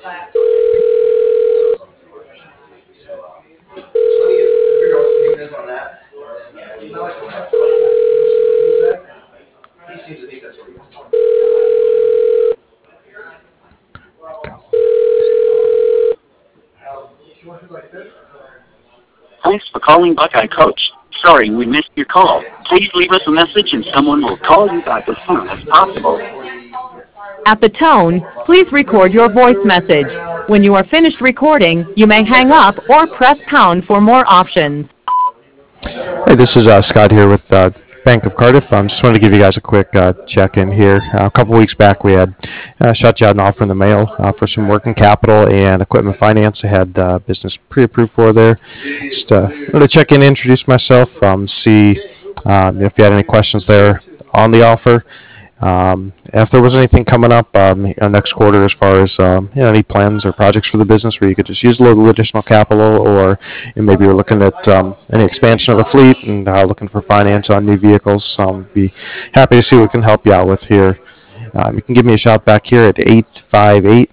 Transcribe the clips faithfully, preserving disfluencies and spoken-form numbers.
Thanks for calling Buckeye Coach. Sorry we missed your call. Please leave us a message and someone will call you back as soon as possible. At the tone, please record your voice message. When you are finished recording, you may hang up or press pound for more options. Hey, this is uh, Scott here with uh, Bank of Cardiff. I um, just wanted to give you guys a quick uh, check-in here. Uh, a couple weeks back, we had uh, shot you out an offer in the mail uh, for some working capital and equipment finance. I had uh, business pre-approved for there. Just uh, wanted to check in, introduce myself, um, see um, if you had any questions there on the offer. Um, if there was anything coming up um, you know, next quarter as far as um, you know, any plans or projects for the business where you could just use a little additional capital, or you maybe you're looking at um, any expansion of the fleet and uh, looking for finance on new vehicles, um, be happy to see what we can help you out with here. Um, you can give me a shout back here at eight five eight,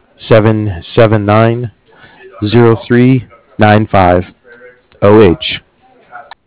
seven seven nine, zero three nine five. O H.